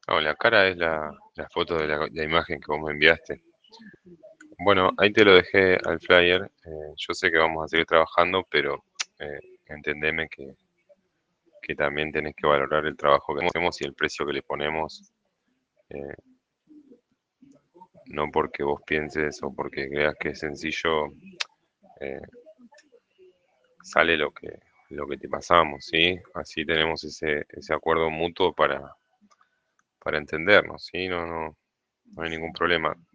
No, la cara es la foto de la imagen que vos me enviaste. Bueno, ahí te lo dejé al flyer. Yo sé que vamos a seguir trabajando, pero eh, entendeme que también tenés que valorar el trabajo que hacemos y el precio que le ponemos, eh, no porque vos pienses o porque creas que es sencillo, eh, sale lo que te pasamos, ¿sí? Así tenemos ese acuerdo mutuo para entendernos, ¿sí? No hay ningún problema.